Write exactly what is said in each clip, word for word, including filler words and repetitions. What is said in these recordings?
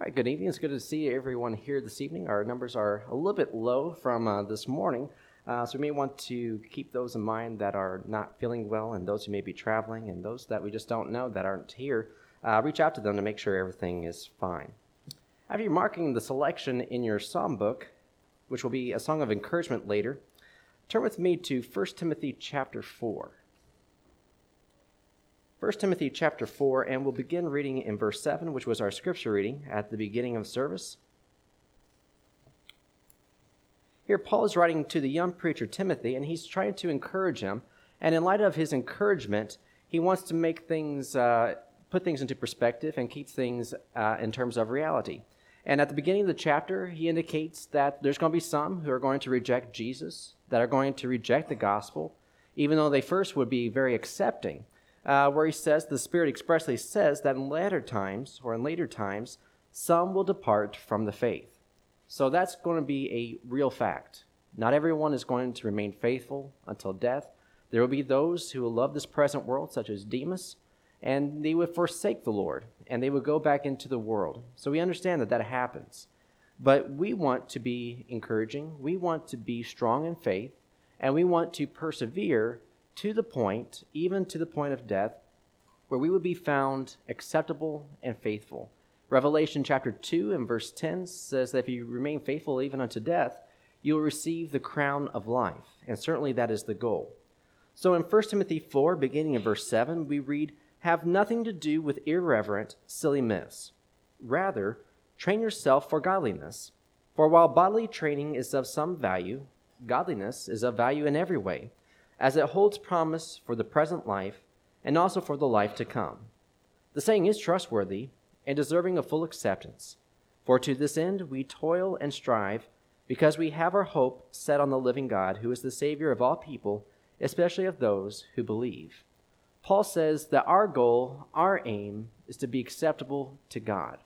Hi, good evening. It's good to see everyone here this evening. Our numbers are a little bit low from uh, this morning, uh, so we may want to keep those in mind that are not feeling well, and those who may be traveling, and those that we just don't know that aren't here. Uh, reach out to them to make sure everything is fine. After you're marking the selection in your psalm book, which will be a song of encouragement later, turn with me to First Timothy chapter four. First Timothy chapter four, and we'll begin reading in verse seven, which was our scripture reading at the beginning of service. Here, Paul is writing to the young preacher Timothy, and he's trying to encourage him. And in light of his encouragement, he wants to make things, uh, put things into perspective and keep things uh, in terms of reality. And at the beginning of the chapter, he indicates that there's going to be some who are going to reject Jesus, that are going to reject the gospel, even though they first would be very accepting. Uh, where he says, the Spirit expressly says that in latter times, or in later times, some will depart from the faith. So that's going to be a real fact. Not everyone is going to remain faithful until death. There will be those who will love this present world, such as Demas, and they would forsake the Lord, and they would go back into the world. So we understand that that happens. But we want to be encouraging, we want to be strong in faith, and we want to persevere to the point, even to the point of death, where we would be found acceptable and faithful. Revelation chapter two and verse ten says that if you remain faithful even unto death, you will receive the crown of life. And certainly that is the goal. So in First Timothy four, beginning in verse seven, we read, "Have nothing to do with irreverent, silly myths. Rather, train yourself for godliness. For while bodily training is of some value, godliness is of value in every way, as it holds promise for the present life and also for the life to come. The saying is trustworthy and deserving of full acceptance. For to this end we toil and strive, because we have our hope set on the living God, who is the Savior of all people, especially of those who believe." Paul says that our goal, our aim, is to be acceptable to God.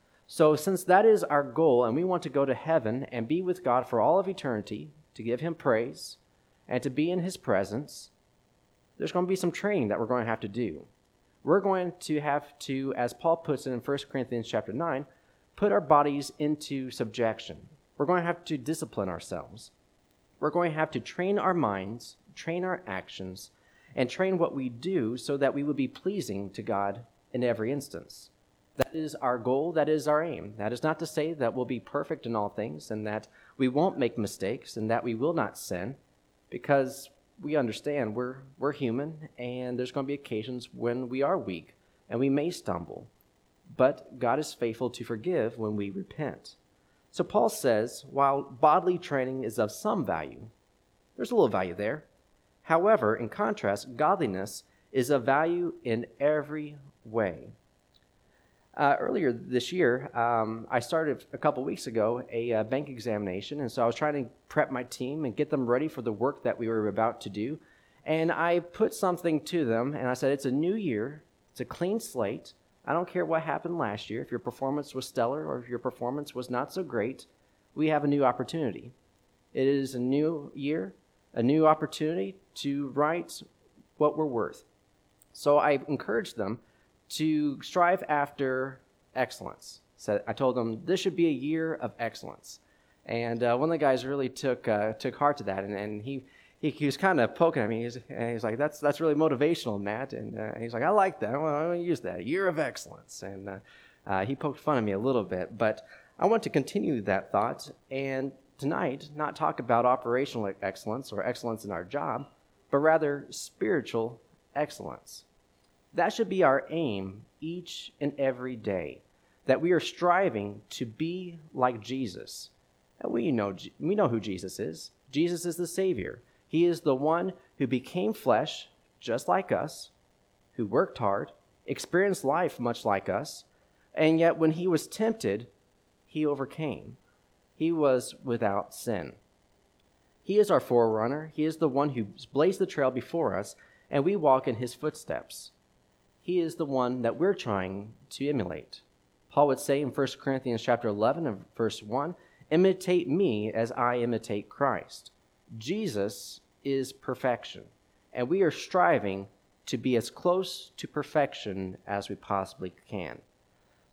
So since that is our goal, and we want to go to heaven and be with God for all of eternity, to give him praise, and to be in his presence, there's going to be some training that we're going to have to do. We're going to have to, as Paul puts it in First Corinthians chapter nine, put our bodies into subjection. We're going to have to discipline ourselves. We're going to have to train our minds, train our actions, and train what we do so that we would be pleasing to God in every instance. That is our goal. That is our aim. That is not to say that we'll be perfect in all things and that we won't make mistakes and that we will not sin, because we understand we're we're human, and there's going to be occasions when we are weak and we may stumble. But God is faithful to forgive when we repent. So Paul says, while bodily training is of some value, there's a little value there. However, in contrast, godliness is of value in every way. Uh, earlier this year, um, I started a couple weeks ago a uh, bank examination, and so I was trying to prep my team and get them ready for the work that we were about to do. And I put something to them, and I said, it's a new year, it's a clean slate. I don't care what happened last year. If your performance was stellar or if your performance was not so great, we have a new opportunity. It is a new year, a new opportunity to write what we're worth. So I encouraged them to strive after excellence. So I told them this should be a year of excellence. And uh, one of the guys really took uh, took heart to that, and, and he, he he was kind of poking at me. He's, and he's like, that's that's really motivational, Matt. And uh, he's like, I like that. Well, I'm going to use that, year of excellence. And uh, uh, he poked fun at me a little bit. But I want to continue that thought, and tonight not talk about operational excellence or excellence in our job, but rather spiritual excellence. That should be our aim each and every day, that we are striving to be like Jesus. And we know, we know who Jesus is. Jesus is the Savior. He is the one who became flesh, just like us, who worked hard, experienced life much like us, and yet when he was tempted, he overcame. He was without sin. He is our forerunner. He is the one who blazed the trail before us, and we walk in his footsteps. He is the one that we're trying to emulate. Paul would say in First Corinthians chapter eleven and verse one, imitate me as I imitate Christ. Jesus is perfection, and we are striving to be as close to perfection as we possibly can.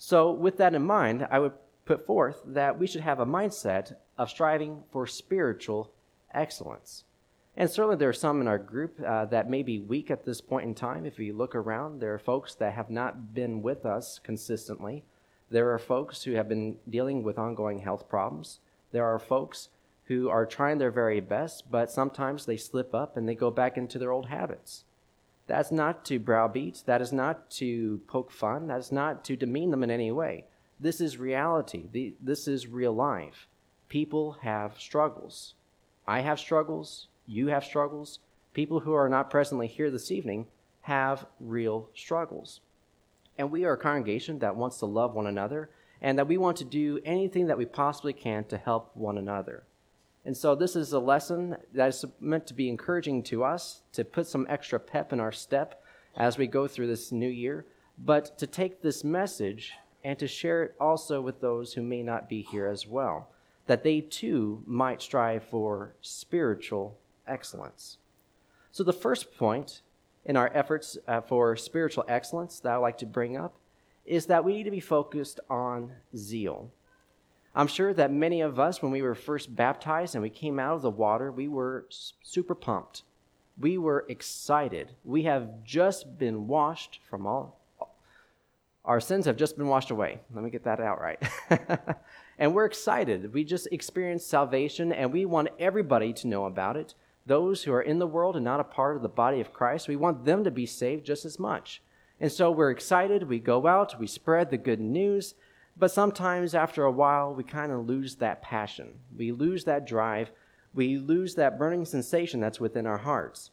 So with that in mind, I would put forth that we should have a mindset of striving for spiritual excellence. And certainly there are some in our group uh, that may be weak at this point in time. If you look around, there are folks that have not been with us consistently. There are folks who have been dealing with ongoing health problems. There are folks who are trying their very best, but sometimes they slip up and they go back into their old habits. That's not to browbeat. That is not to poke fun. That is not to demean them in any way. This is reality. The, this is real life. People have struggles. I have struggles. You have struggles. People who are not presently here this evening have real struggles. And we are a congregation that wants to love one another and that we want to do anything that we possibly can to help one another. And so this is a lesson that is meant to be encouraging to us, to put some extra pep in our step as we go through this new year, but to take this message and to share it also with those who may not be here as well, that they too might strive for spiritual excellence. So the first point in our efforts uh, for spiritual excellence that I'd like to bring up is that we need to be focused on zeal. I'm sure that many of us, when we were first baptized and we came out of the water, we were super pumped. We were excited. We have just been washed from all, our sins have just been washed away. Let me get that out right. And we're excited. We just experienced salvation and we want everybody to know about it. Those who are in the world and not a part of the body of Christ, we want them to be saved just as much. And so we're excited. We go out, we spread the good news. But sometimes after a while, we kind of lose that passion. We lose that drive. We lose that burning sensation that's within our hearts.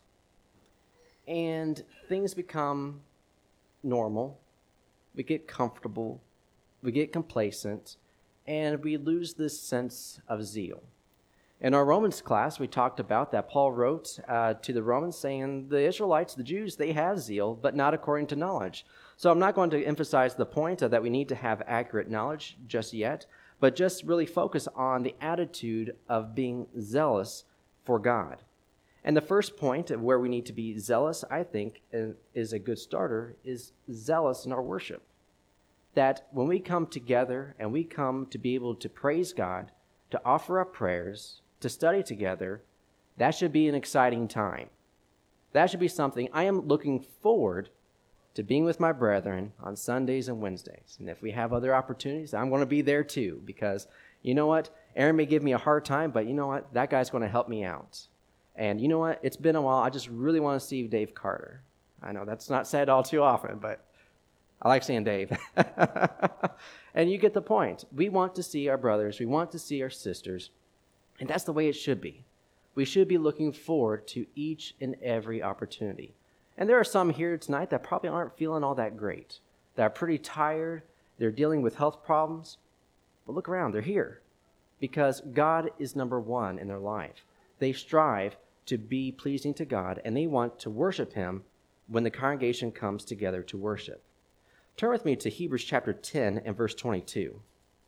And things become normal. We get comfortable. We get complacent. And we lose this sense of zeal. In our Romans class, we talked about that Paul wrote uh, to the Romans saying the Israelites, the Jews, they have zeal, but not according to knowledge. So I'm not going to emphasize the point uh, that we need to have accurate knowledge just yet, but just really focus on the attitude of being zealous for God. And the first point of where we need to be zealous, I think, is a good starter, is zealous in our worship. That when we come together and we come to be able to praise God, to offer up prayers, to study together, that should be an exciting time. That should be something I am looking forward to being with my brethren on Sundays and Wednesdays. And if we have other opportunities, I'm going to be there too, because you know what? Aaron may give me a hard time, but you know what? That guy's going to help me out. And you know what? It's been a while. I just really want to see Dave Carter. I know that's not said all too often, but I like seeing Dave. And you get the point. We want to see our brothers. We want to see our sisters. And that's the way it should be. We should be looking forward to each and every opportunity. And there are some here tonight that probably aren't feeling all that great. They're pretty tired. They're dealing with health problems. But look around. They're here because God is number one in their life. They strive to be pleasing to God, and they want to worship Him when the congregation comes together to worship. Turn with me to Hebrews chapter ten and verse twenty-two.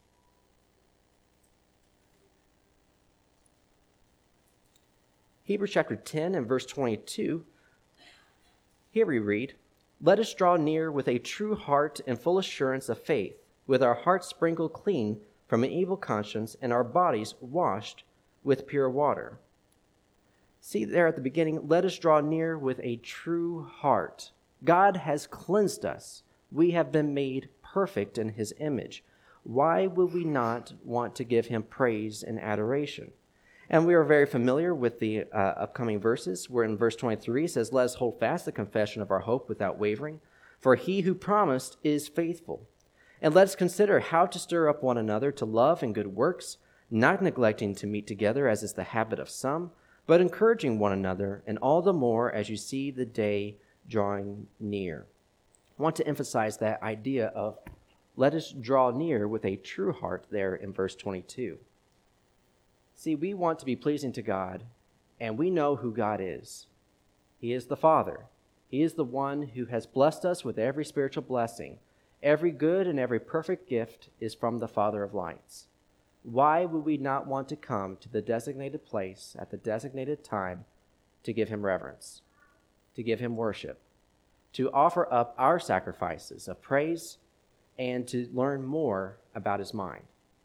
Hebrews chapter ten and verse twenty-two. Here we read, "Let us draw near with a true heart and full assurance of faith, with our hearts sprinkled clean from an evil conscience and our bodies washed with pure water." See there at the beginning, let us draw near with a true heart. God has cleansed us. We have been made perfect in His image. Why would we not want to give Him praise and adoration? And we are very familiar with the uh, upcoming verses, where in verse twenty-three it says, "Let us hold fast the confession of our hope without wavering, for He who promised is faithful. And let us consider how to stir up one another to love and good works, not neglecting to meet together as is the habit of some, but encouraging one another, and all the more as you see the day drawing near." I want to emphasize that idea of let us draw near with a true heart there in verse twenty-two. See, we want to be pleasing to God, and we know who God is. He is the Father. He is the one who has blessed us with every spiritual blessing. Every good and every perfect gift is from the Father of lights. Why would we not want to come to the designated place at the designated time to give Him reverence, to give Him worship, to offer up our sacrifices of praise and to learn more about his mind.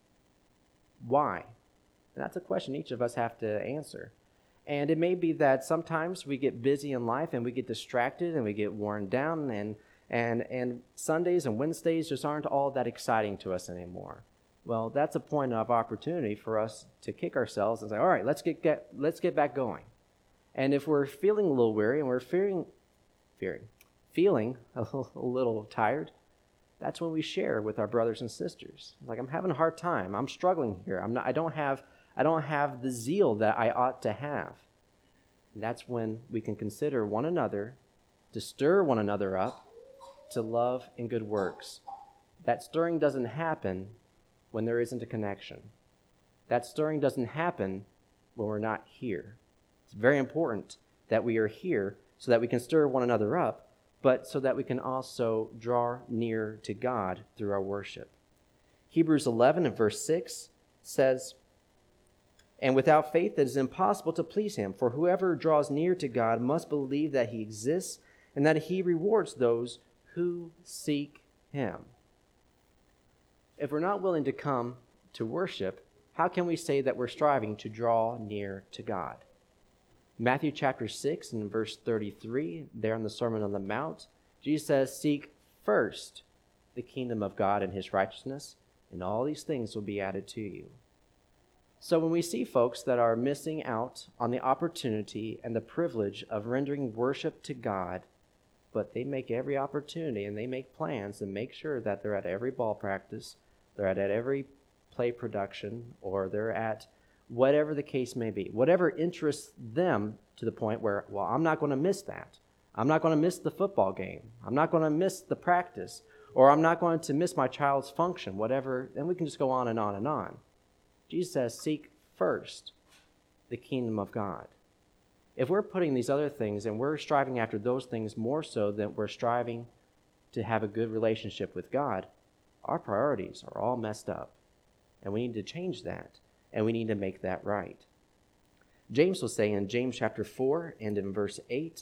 Why? And that's a question each of us have to answer. And it may be that sometimes we get busy in life and we get distracted and we get worn down, and and and Sundays and Wednesdays just aren't all that exciting to us anymore. Well, that's a point of opportunity for us to kick ourselves and say, all right, let's get, get let's get back going. And if we're feeling a little weary and we're fearing, fearing, feeling a little, a little tired, that's when we share with our brothers and sisters. Like, I'm having a hard time. I'm struggling here. I'm not. I don't have. I don't have the zeal that I ought to have. And that's when we can consider one another, to stir one another up, to love and good works. That stirring doesn't happen when there isn't a connection. That stirring doesn't happen when we're not here. It's very important that we are here so that we can stir one another up, but so that we can also draw near to God through our worship. Hebrews eleven and verse six says, "And without faith it is impossible to please him, for whoever draws near to God must believe that he exists and that he rewards those who seek him." If we're not willing to come to worship, how can we say that we're striving to draw near to God? Matthew chapter six and verse thirty-three, there in the Sermon on the Mount, Jesus says, "Seek first the kingdom of God and his righteousness, and all these things will be added to you." So when we see folks that are missing out on the opportunity and the privilege of rendering worship to God, but they make every opportunity and they make plans and make sure that they're at every ball practice, they're at, at every play production, or they're at whatever the case may be, whatever interests them to the point where, well, I'm not going to miss that. I'm not going to miss the football game. I'm not going to miss the practice, or I'm not going to miss my child's function, whatever. And we can just go on and on and on. Jesus says, seek first the kingdom of God. If we're putting these other things and we're striving after those things more so than we're striving to have a good relationship with God, our priorities are all messed up. And we need to change that. And we need to make that right. James will say in James chapter four and in verse eight,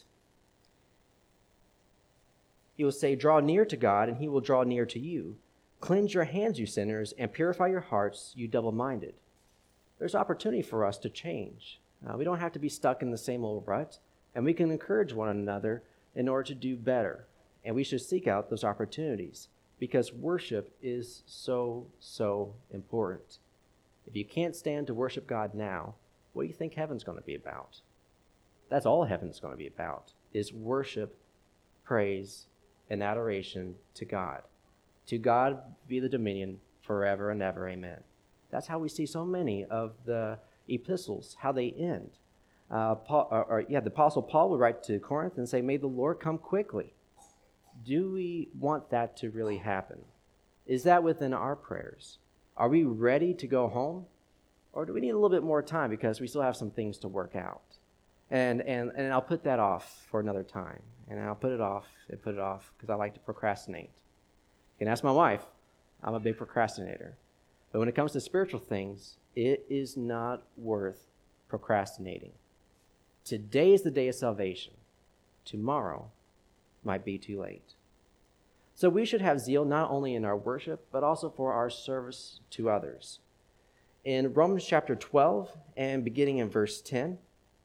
he will say, "Draw near to God, and he will draw near to you. Cleanse your hands, you sinners, and purify your hearts, you double-minded." There's opportunity for us to change. Uh, we don't have to be stuck in the same old rut, and we can encourage one another in order to do better. And we should seek out those opportunities because worship is so, so important. If you can't stand to worship God now, what do you think heaven's going to be about? That's all heaven's going to be about, is worship, praise, and adoration to God. To God be the dominion forever and ever. Amen. That's how we see so many of the epistles, how they end. Uh, Paul, or, or, yeah, the Apostle Paul would write to Corinth and say, "May the Lord come quickly." Do we want that to really happen? Is that within our prayers? Are we ready to go home? Or do we need a little bit more time because we still have some things to work out? And and and I'll put that off for another time. And I'll put it off and put it off because I like to procrastinate. You can ask my wife. I'm a big procrastinator. But when it comes to spiritual things, it is not worth procrastinating. Today is the day of salvation. Tomorrow might be too late. So we should have zeal not only in our worship, but also for our service to others. In Romans chapter twelve and beginning in verse ten,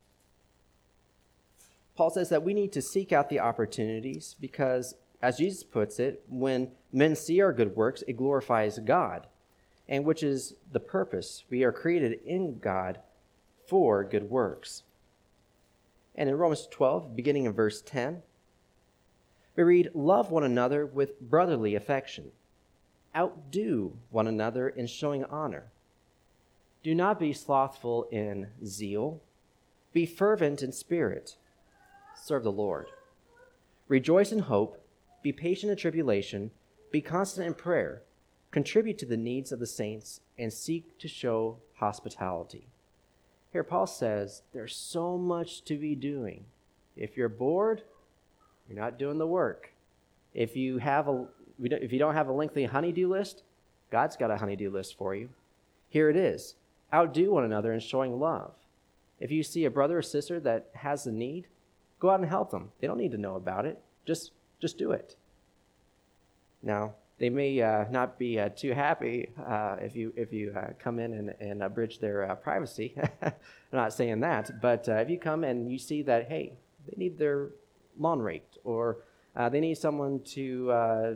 Paul says that we need to seek out the opportunities because, as Jesus puts it, when men see our good works, it glorifies God, and which is the purpose. We are created in God for good works. And in Romans twelve, beginning in verse ten, we read, "Love one another with brotherly affection. Outdo one another in showing honor. Do not be slothful in zeal. Be fervent in spirit. Serve the Lord. Rejoice in hope. Be patient in tribulation. Be constant in prayer. Contribute to the needs of the saints and seek to show hospitality." Here Paul says there's so much to be doing. If you're bored, you're not doing the work. If you have a if you don't have a lengthy honey-do list, God's got a honey-do list for you. Here it is. Outdo one another in showing love. If you see a brother or sister that has a need, go out and help them. They don't need to know about it. Just, just do it. Now, they may uh, not be uh, too happy uh, if you if you uh, come in and, and uh, bridge their uh, privacy. I'm not saying that, but uh, if you come and you see that, hey, they need their lawn raked, or uh, they need someone to uh,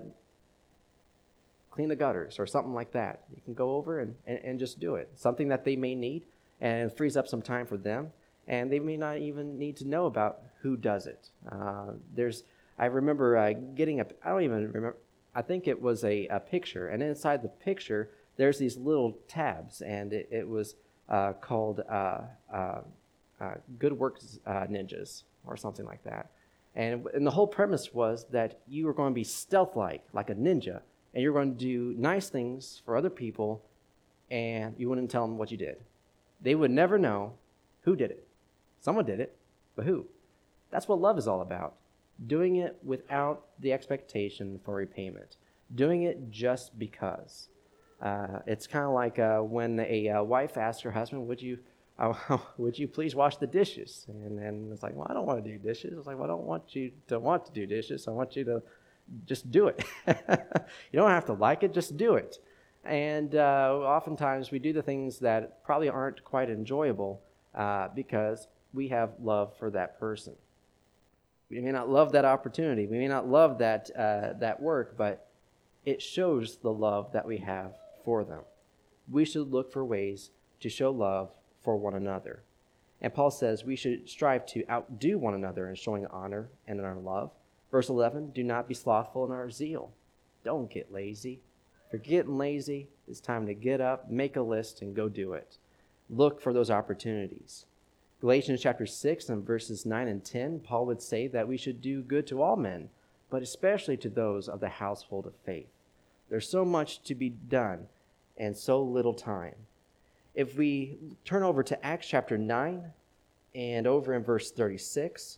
clean the gutters or something like that, you can go over and, and, and just do it. Something that they may need, and it frees up some time for them, and they may not even need to know about who does it. Uh, there's, I remember uh, getting a, I don't even remember, I think it was a, a picture, and inside the picture, there's these little tabs, and it, it was uh, called uh, uh, uh, Good Works uh, Ninjas, or something like that. And, and the whole premise was that you were going to be stealth-like, like a ninja, and you're going to do nice things for other people, and you wouldn't tell them what you did. They would never know who did it. Someone did it, but who? That's what love is all about. Doing it without the expectation for repayment. Doing it just because. Uh, it's kind of like uh, when a uh, wife asks her husband, would you uh, would you please wash the dishes? And then it's like, well, I don't want to do dishes. It's like, well, I don't want you to want to do dishes. I want you to just do it. You don't have to like it, just do it. And uh, oftentimes we do the things that probably aren't quite enjoyable uh, because we have love for that person. We may not love that opportunity. We may not love that uh, that work, but it shows the love that we have for them. We should look for ways to show love for one another. And Paul says we should strive to outdo one another in showing honor and in our love. Verse eleven, do not be slothful in our zeal. Don't get lazy. If you're getting lazy, it's time to get up, make a list, and go do it. Look for those opportunities. Galatians chapter six and verses nine and ten, Paul would say that we should do good to all men, but especially to those of the household of faith. There's so much to be done and so little time. If we turn over to Acts chapter nine and over in verse thirty-six,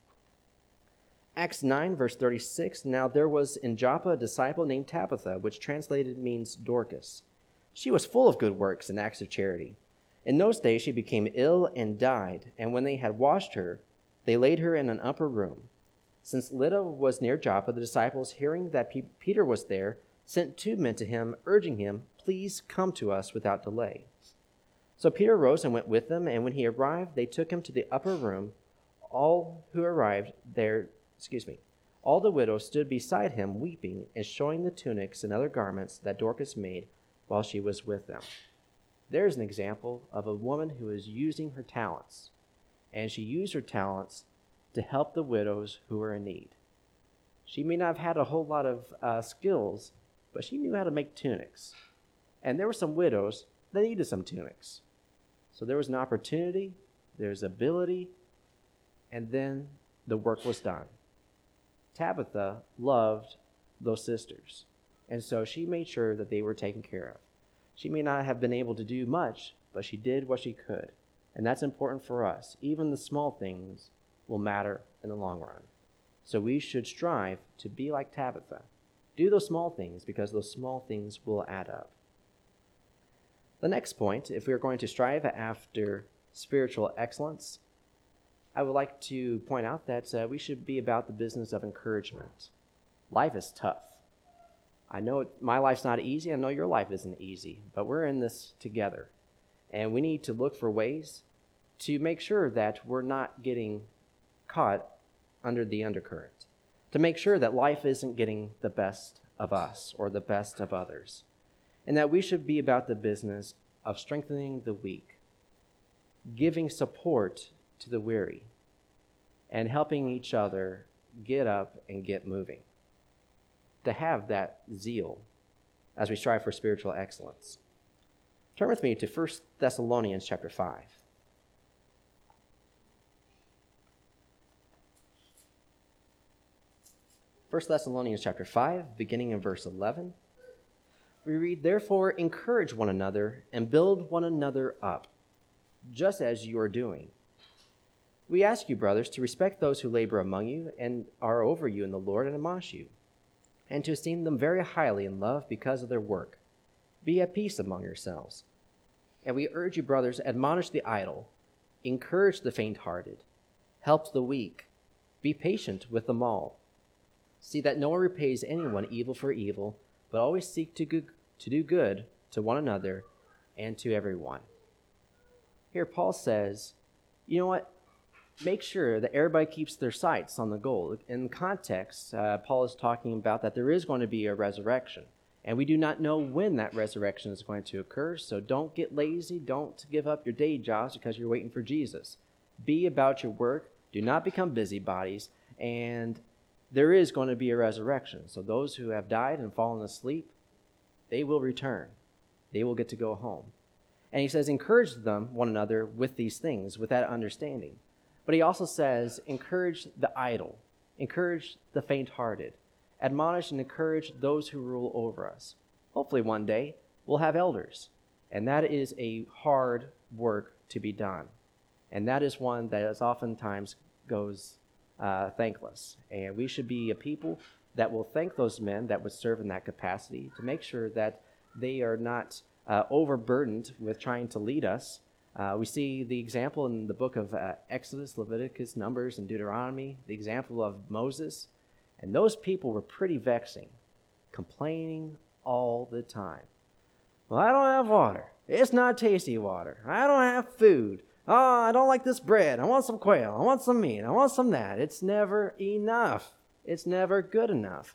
Acts nine, verse thirty-six, now there was in Joppa a disciple named Tabitha, which translated means Dorcas. She was full of good works and acts of charity. In those days she became ill and died, and when they had washed her, they laid her in an upper room. Since Lydda was near Joppa, the disciples, hearing that P- Peter was there, sent two men to him, urging him, please come to us without delay. So Peter rose and went with them, and when he arrived, they took him to the upper room. All who arrived there, excuse me, all the widows stood beside him, weeping and showing the tunics and other garments that Dorcas made while she was with them. There's an example of a woman who is using her talents, and she used her talents to help the widows who were in need. She may not have had a whole lot of uh, skills, but she knew how to make tunics. And there were some widows that needed some tunics. So there was an opportunity, there's ability, and then the work was done. Tabitha loved those sisters, and so she made sure that they were taken care of. She may not have been able to do much, but she did what she could. And that's important for us. Even the small things will matter in the long run. So we should strive to be like Tabitha. Do those small things because those small things will add up. The next point, if we are going to strive after spiritual excellence, I would like to point out that uh, we should be about the business of encouragement. Life is tough. I know my life's not easy. I know your life isn't easy, but we're in this together. And we need to look for ways to make sure that we're not getting caught under the undercurrent, to make sure that life isn't getting the best of us or the best of others, and that we should be about the business of strengthening the weak, giving support to the weary, and helping each other get up and get moving. To have that zeal as we strive for spiritual excellence. Turn with me to First Thessalonians chapter five. First Thessalonians chapter five, beginning in verse eleven. We read, therefore encourage one another and build one another up, just as you are doing. We ask you, brothers, to respect those who labor among you and are over you in the Lord and admonish you, and to esteem them very highly in love because of their work. Be at peace among yourselves. And we urge you, brothers, admonish the idle, encourage the faint-hearted, help the weak, be patient with them all. See that no one repays anyone evil for evil, but always seek to, go- to do good to one another and to everyone. Here Paul says, you know what? Make sure that everybody keeps their sights on the goal. In context, uh, Paul is talking about that there is going to be a resurrection, and we do not know when that resurrection is going to occur, so don't get lazy. Don't give up your day jobs because you're waiting for Jesus. Be about your work. Do not become busybodies, and there is going to be a resurrection. So those who have died and fallen asleep, they will return. They will get to go home. And he says, encourage them, one another, with these things, with that understanding. But he also says, encourage the idle, encourage the faint-hearted, admonish and encourage those who rule over us. Hopefully one day we'll have elders, and that is a hard work to be done. And that is one that is oftentimes goes uh, thankless. And we should be a people that will thank those men that would serve in that capacity to make sure that they are not uh, overburdened with trying to lead us. Uh, we see the example in the book of uh, Exodus, Leviticus, Numbers, and Deuteronomy, the example of Moses. And those people were pretty vexing, complaining all the time. Well, I don't have water. It's not tasty water. I don't have food. Oh, I don't like this bread. I want some quail. I want some meat. I want some that. It's never enough. It's never good enough.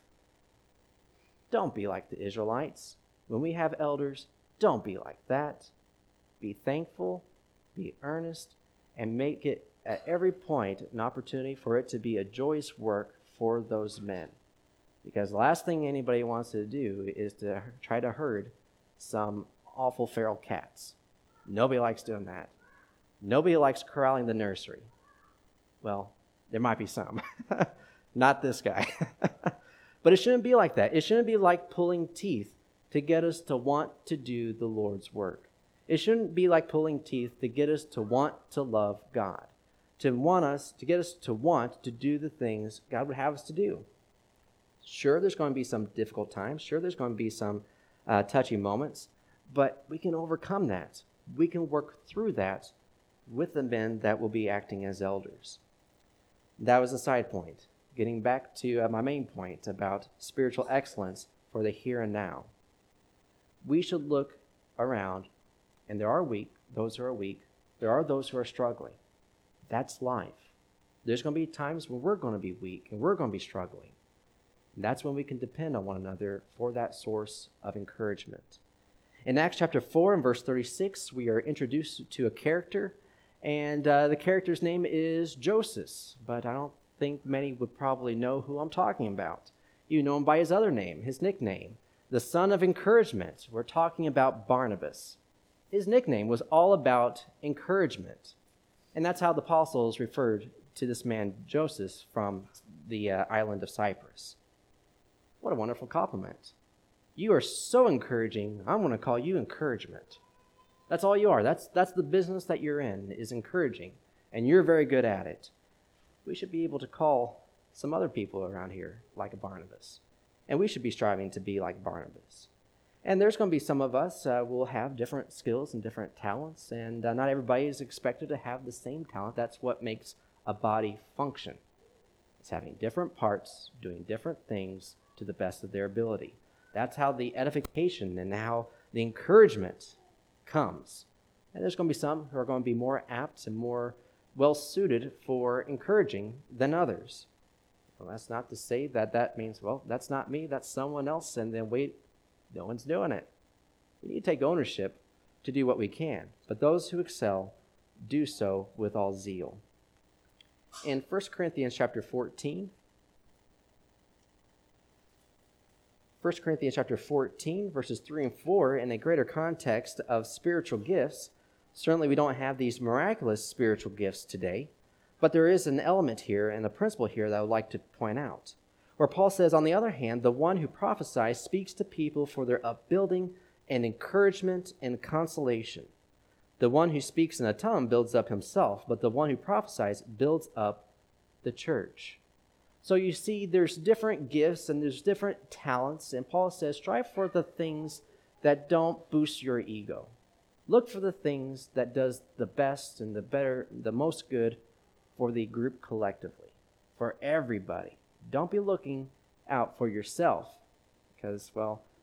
Don't be like the Israelites. When we have elders, don't be like that. Be thankful, be earnest, and make it at every point an opportunity for it to be a joyous work for those men. Because the last thing anybody wants to do is to try to herd some awful feral cats. Nobody likes doing that. Nobody likes corralling the nursery. Well, there might be some. Not this guy. But it shouldn't be like that. It shouldn't be like pulling teeth to get us to want to do the Lord's work. It shouldn't be like pulling teeth to get us to want to love God, to want us, to get us to want to do the things God would have us to do. Sure, there's going to be some difficult times. Sure, there's going to be some uh, touchy moments, but we can overcome that. We can work through that with the men that will be acting as elders. That was a side point. Getting back to uh, my main point about spiritual excellence for the here and now. We should look around, and there are weak, those who are weak. There are those who are struggling. That's life. There's going to be times when we're going to be weak and we're going to be struggling. And that's when we can depend on one another for that source of encouragement. In Acts chapter four and verse thirty-six, we are introduced to a character, and uh, the character's name is Joseph, but I don't think many would probably know who I'm talking about. You know him by his other name, his nickname, the son of encouragement. We're talking about Barnabas. His nickname was all about encouragement. And that's how the apostles referred to this man, Joseph, from the uh, island of Cyprus. What a wonderful compliment. You are so encouraging, I'm going to call you encouragement. That's all you are. That's, that's the business that you're in, is encouraging. And you're very good at it. We should be able to call some other people around here like a Barnabas. And we should be striving to be like Barnabas. And there's going to be some of us uh, will have different skills and different talents, and uh, not everybody is expected to have the same talent. That's what makes a body function. It's having different parts, doing different things to the best of their ability. That's how the edification and how the encouragement comes. And there's going to be some who are going to be more apt and more well-suited for encouraging than others. Well, that's not to say that that means, well, that's not me, that's someone else, and then wait, no one's doing it. We need to take ownership to do what we can. But those who excel do so with all zeal. In First Corinthians chapter fourteen, First Corinthians chapter fourteen, verses three and four, in a greater context of spiritual gifts, certainly we don't have these miraculous spiritual gifts today, but there is an element here and a principle here that I would like to point out. Where Paul says, on the other hand, the one who prophesies speaks to people for their upbuilding and encouragement and consolation. The one who speaks in a tongue builds up himself, but the one who prophesies builds up the church. So you see, there's different gifts and there's different talents, and Paul says, strive for the things that don't boost your ego. Look for the things that does the best and the better, the most good for the group collectively, for everybody. Don't be looking out for yourself because, well,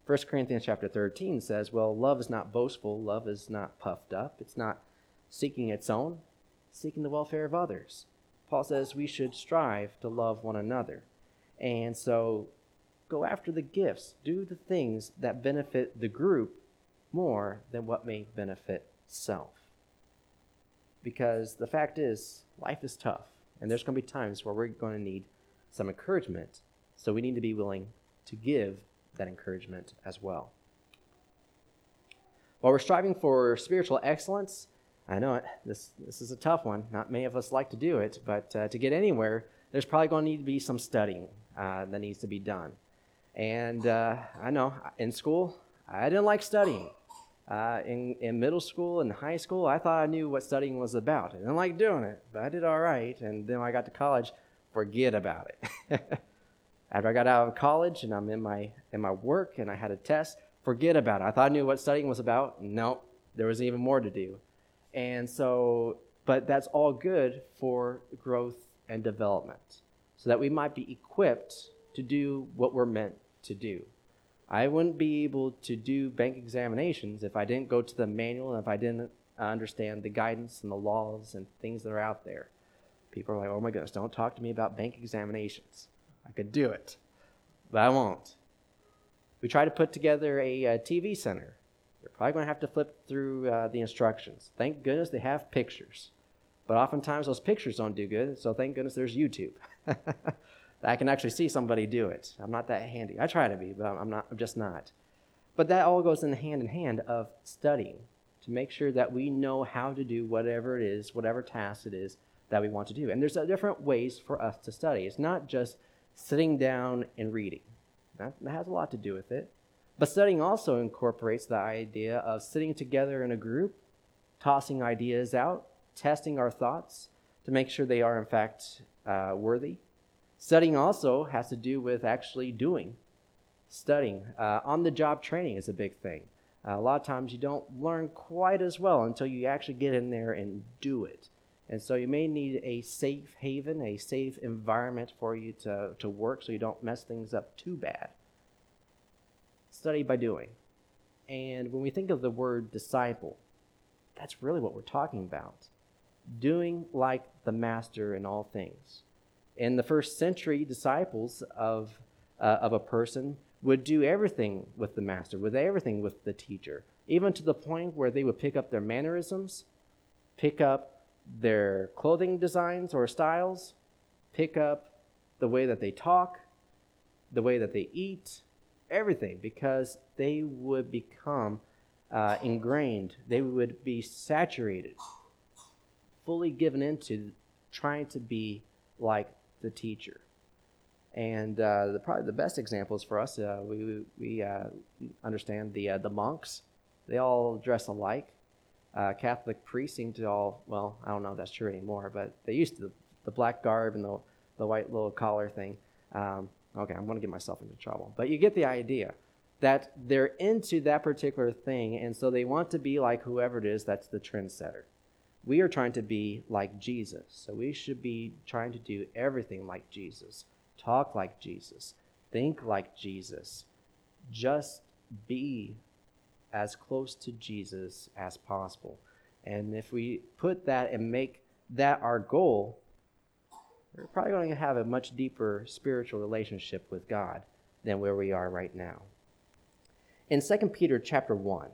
First Corinthians chapter thirteen says, well, love is not boastful, love is not puffed up, it's not seeking its own, seeking the welfare of others. Paul says we should strive to love one another. And so go after the gifts, do the things that benefit the group more than what may benefit self. Because the fact is, life is tough, and there's going to be times where we're going to need some encouragement, so we need to be willing to give that encouragement as well. While we're striving for spiritual excellence, I know it, this this is a tough one. Not many of us like to do it, but uh, to get anywhere, there's probably going to need to be some studying uh, that needs to be done. And uh, I know, in school, I didn't like studying. Uh, in, in middle school and high school, I thought I knew what studying was about. I didn't like doing it, but I did all right. And then when I got to college, forget about it. After I got out of college and I'm in my in my work and I had a test, forget about it. I thought I knew what studying was about. Nope, there was even more to do. And so, but that's all good for growth and development, so that we might be equipped to do what we're meant to do. I wouldn't be able to do bank examinations if I didn't go to the manual and if I didn't understand the guidance and the laws and things that are out there. People are like, oh my goodness, don't talk to me about bank examinations. I could do it, but I won't. We try to put together a, a T V center. You're probably going to have to flip through uh, the instructions. Thank goodness they have pictures, but oftentimes those pictures don't do good, so thank goodness there's YouTube. I can actually see somebody do it. I'm not that handy. I try to be, but I'm not. I'm just not. But that all goes in hand in hand of studying to make sure that we know how to do whatever it is, whatever task it is that we want to do. And there's uh, different ways for us to study. It's not just sitting down and reading. That, that has a lot to do with it. But studying also incorporates the idea of sitting together in a group, tossing ideas out, testing our thoughts to make sure they are in fact uh, worthy. Studying also has to do with actually doing. Studying. Uh, on-the-job training is a big thing. Uh, a lot of times you don't learn quite as well until you actually get in there and do it. And so you may need a safe haven, a safe environment for you to, to work so you don't mess things up too bad. Study by doing. And when we think of the word disciple, that's really what we're talking about. Doing like the master in all things. In the first century, disciples of uh, of a person would do everything with the master, with everything with the teacher, even to the point where they would pick up their mannerisms, pick up their clothing designs or styles, pick up the way that they talk, the way that they eat, everything, because they would become uh, ingrained. They would be saturated, fully given into trying to be like the teacher. And uh, the probably the best examples for us, uh, we we uh, understand the uh, the monks. They all dress alike. Uh, Catholic priests seem to all, well, I don't know if that's true anymore, but they used to, the black garb and the the white little collar thing. Um, okay, I'm going to get myself into trouble. But you get the idea that they're into that particular thing, and so they want to be like whoever it is that's the trendsetter. We are trying to be like Jesus, so we should be trying to do everything like Jesus, talk like Jesus, think like Jesus, just be as close to Jesus as possible. And if we put that and make that our goal, we're probably going to have a much deeper spiritual relationship with God than where we are right now. In Second Peter chapter one,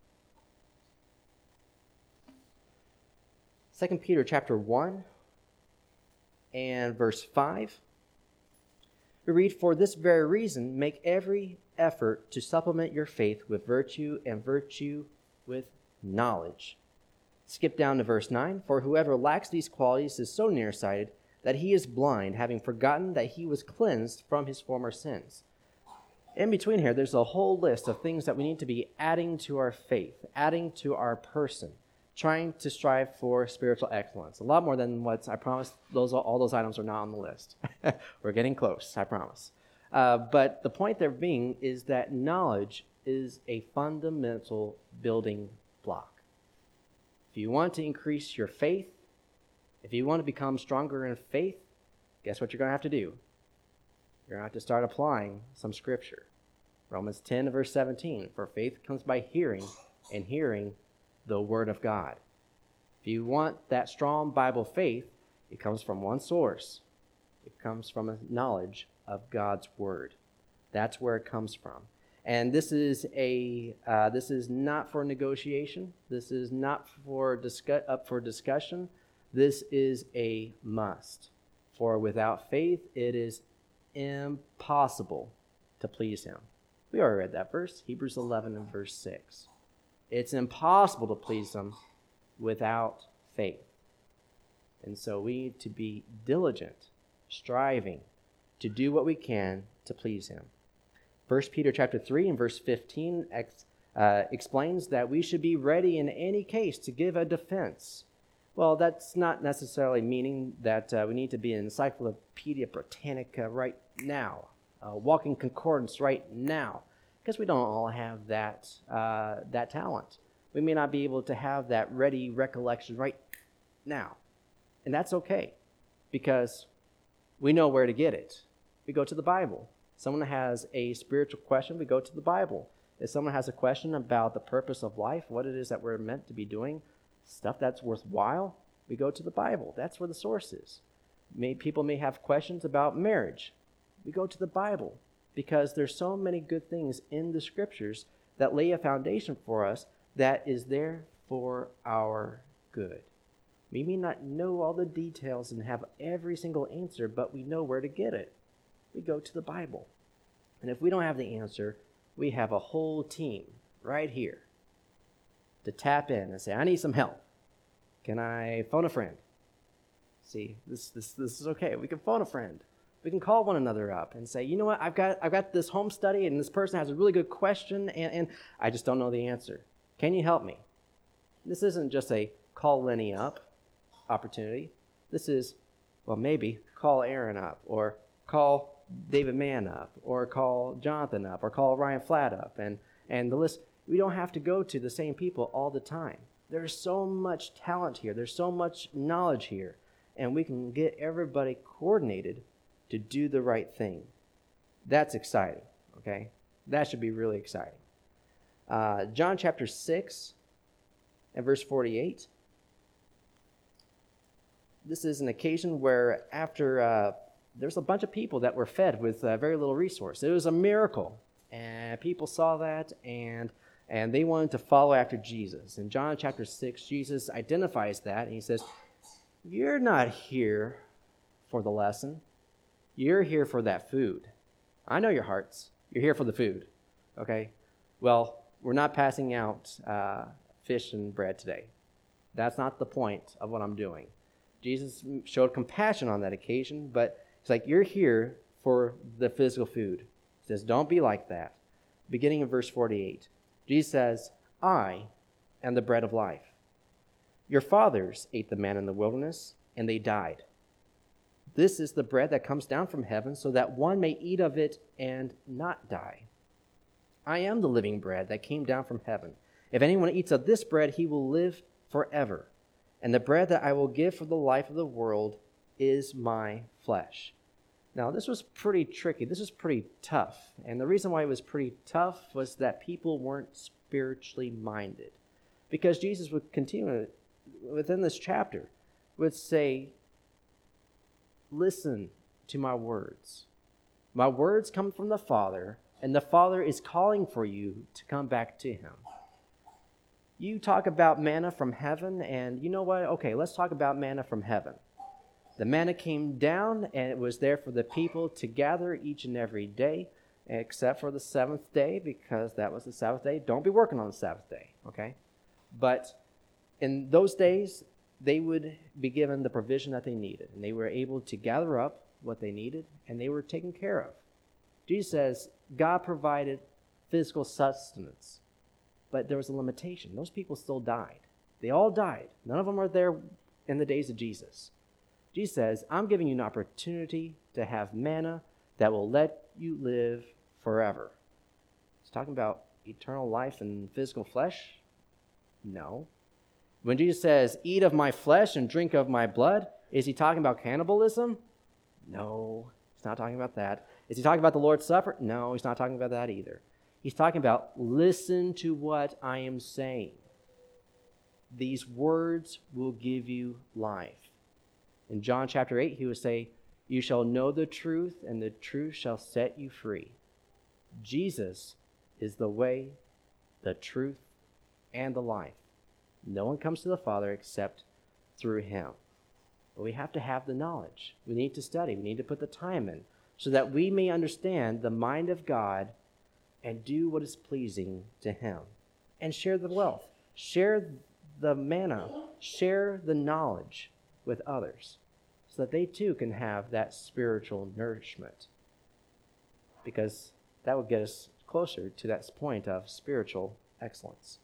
Second Peter chapter one and verse five, we read, "For this very reason, make every effort to supplement your faith with virtue, and virtue with knowledge." Skip down to verse nine. "For whoever lacks these qualities is so nearsighted that he is blind, having forgotten that he was cleansed from his former sins." In between here, there's a whole list of things that we need to be adding to our faith, adding to our person, trying to strive for spiritual excellence. A lot more than what I promised. Those all those items are not on the list. We're getting close, I promise. Uh, but the point there being is that knowledge is a fundamental building block. If you want to increase your faith, if you want to become stronger in faith, guess what you're going to have to do? You're going to have to start applying some scripture. Romans ten, verse seventeen, for faith comes by hearing, and hearing the Word of God. If you want that strong Bible faith, it comes from one source. It comes from a knowledge of God's Word. That's where it comes from. And this is a uh, this is not for negotiation. This is not for discuss, up for discussion. This is a must. For without faith, it is impossible to please Him. We already read that verse, Hebrews eleven and verse six. It's impossible to please Him without faith. And so we need to be diligent, striving to do what we can to please Him. First Peter chapter three and verse fifteen ex, uh, explains that we should be ready in any case to give a defense. Well, that's not necessarily meaning that uh, we need to be an Encyclopedia Britannica right now, uh, walking concordance right now, because we don't all have that uh, that talent. We may not be able to have that ready recollection right now, and that's okay, because we know where to get it. We go to the Bible. Someone has a spiritual question, we go to the Bible. If someone has a question about the purpose of life, what it is that we're meant to be doing, stuff that's worthwhile, we go to the Bible. That's where the source is. May, people may have questions about marriage. We go to the Bible, because there's so many good things in the Scriptures that lay a foundation for us that is there for our good. We may not know all the details and have every single answer, but we know where to get it. We go to the Bible. And if we don't have the answer, we have a whole team right here to tap in and say, I need some help. Can I phone a friend? See, this this this is okay. We can phone a friend. We can call one another up and say, you know what, I've got I've got this home study and this person has a really good question and, and I just don't know the answer. Can you help me? This isn't just a call Lenny up opportunity. This is, well, maybe call Aaron up, or call David Mann up, or call Jonathan up, or call Ryan Flatt up, and, and the list. We don't have to go to the same people all the time. There's so much talent here. There's so much knowledge here, and we can get everybody coordinated to do the right thing. That's exciting, okay? That should be really exciting. Uh, John chapter six and verse forty-eight. This is an occasion where after uh, there's a bunch of people that were fed with uh, very little resource. It was a miracle, and people saw that, and and they wanted to follow after Jesus. In John chapter six, Jesus identifies that, and he says, you're not here for the lesson. You're here for that food. I know your hearts. You're here for the food, okay? Well, we're not passing out uh, fish and bread today. That's not the point of what I'm doing. Jesus showed compassion on that occasion, but it's like, you're here for the physical food. He says, don't be like that. Beginning in verse forty-eight, Jesus says, I am the bread of life. Your fathers ate the manna in the wilderness, and they died. This is the bread that comes down from heaven, so that one may eat of it and not die. I am the living bread that came down from heaven. If anyone eats of this bread, he will live forever. And the bread that I will give for the life of the world is my flesh. Now, this was pretty tricky. This was pretty tough. And the reason why it was pretty tough was that people weren't spiritually minded. Because Jesus would continue within this chapter, would say, listen to my words. My words come from the Father, and the Father is calling for you to come back to Him. You talk about manna from heaven, and you know what? Okay, let's talk about manna from heaven. The manna came down, and it was there for the people to gather each and every day, except for the seventh day, because that was the Sabbath day. Don't be working on the Sabbath day, okay? But in those days, they would be given the provision that they needed, and they were able to gather up what they needed, and they were taken care of. Jesus says God provided physical sustenance, but there was a limitation. Those people still died. They all died. None of them are there in the days of Jesus. Jesus says, I'm giving you an opportunity to have manna that will let you live forever. He's talking about eternal life and physical flesh? No. When Jesus says, eat of my flesh and drink of my blood, is he talking about cannibalism? No, he's not talking about that. Is he talking about the Lord's Supper? No, he's not talking about that either. He's talking about listen to what I am saying. These words will give you life. In John chapter eight, he would say, you shall know the truth, and the truth shall set you free. Jesus is the way, the truth, and the life. No one comes to the Father except through him. But we have to have the knowledge. We need to study. We need to put the time in so that we may understand the mind of God and do what is pleasing to him. And share the wealth. Share the manna. Share the knowledge with others so that they too can have that spiritual nourishment. Because that will get us closer to that point of spiritual excellence.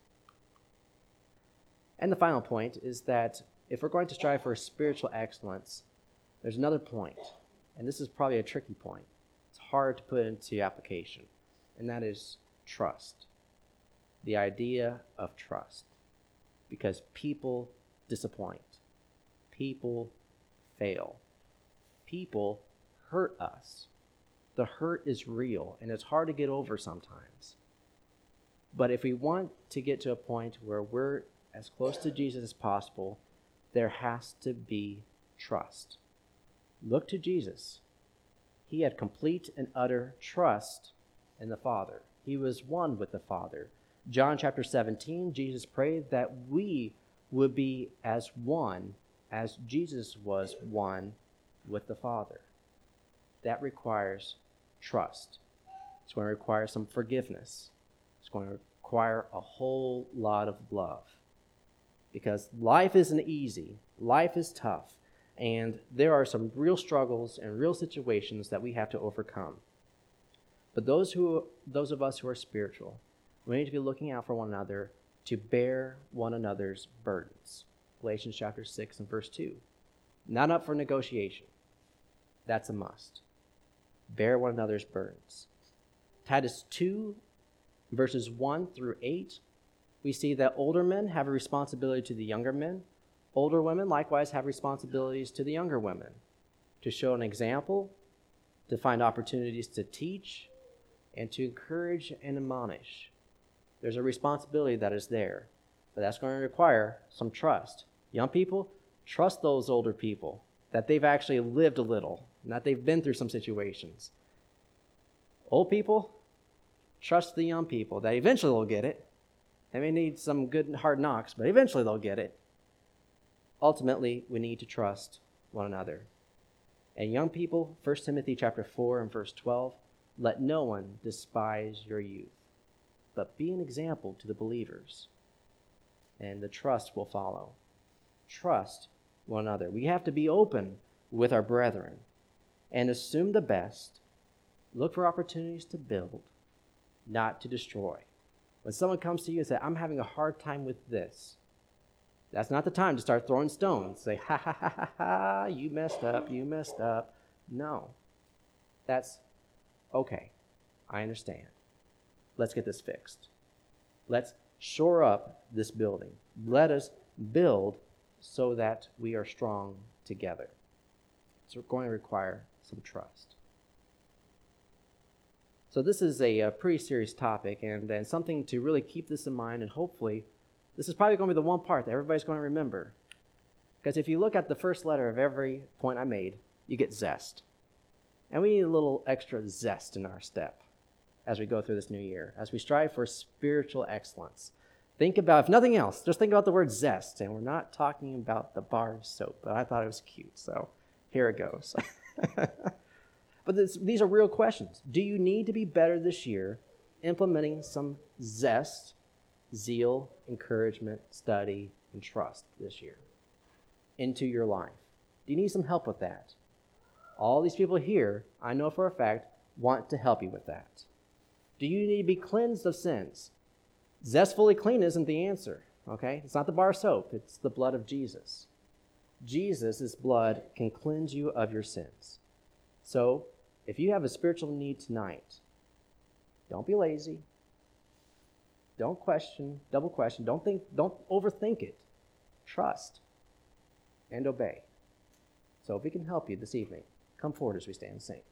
And the final point is that if we're going to strive for spiritual excellence, there's another point, and this is probably a tricky point. It's hard to put into application, and that is trust. The idea of trust. Because people disappoint. People fail. People hurt us. The hurt is real, and it's hard to get over sometimes. But if we want to get to a point where we're as close to Jesus as possible, there has to be trust. Look to Jesus. He had complete and utter trust in the Father. He was one with the Father. John chapter seventeen, Jesus prayed that we would be as one as Jesus was one with the Father. That requires trust. It's going to require some forgiveness. It's going to require a whole lot of love. Because life isn't easy. Life is tough. And there are some real struggles and real situations that we have to overcome. But those who, those of us who are spiritual, we need to be looking out for one another to bear one another's burdens. Galatians chapter six and verse two. Not up for negotiation. That's a must. Bear one another's burdens. Titus two, verses one through eight, we see that older men have a responsibility to the younger men. Older women likewise have responsibilities to the younger women, to show an example, to find opportunities to teach, and to encourage and admonish. There's a responsibility that is there, but that's going to require some trust. Young people, trust those older people, that they've actually lived a little, and that they've been through some situations. Old people, trust the young people, that eventually they'll get it. They may need some good and hard knocks, but eventually they'll get it. Ultimately, we need to trust one another. And young people, First Timothy chapter four and verse twelve, let no one despise your youth, but be an example to the believers, and the trust will follow. Trust one another. We have to be open with our brethren and assume the best. Look for opportunities to build, not to destroy. When someone comes to you and says, I'm having a hard time with this, that's not the time to start throwing stones. Say, ha, ha, ha, ha, ha, you messed up, you messed up. No. That's, okay, I understand. Let's get this fixed. Let's shore up this building. Let us build so that we are strong together. So we're going to require some trust. So this is a, a pretty serious topic and, and something to really keep this in mind, and hopefully this is probably going to be the one part that everybody's going to remember. Because if you look at the first letter of every point I made, you get zest. And we need a little extra zest in our step as we go through this new year, as we strive for spiritual excellence. Think about, if nothing else, just think about the word zest. And we're not talking about the bar of soap, but I thought it was cute, so here it goes. But this, these are real questions. Do you need to be better this year, implementing some zest, zeal, encouragement, study, and trust this year into your life? Do you need some help with that? All these people here, I know for a fact, want to help you with that. Do you need to be cleansed of sins? Zestfully clean isn't the answer, okay? It's not the bar of soap. It's the blood of Jesus. Jesus' blood can cleanse you of your sins. So, if you have a spiritual need tonight, don't be lazy. Don't question, double question. Don't think, don't overthink it. Trust and obey. So if we can help you this evening, come forward as we stand and sing.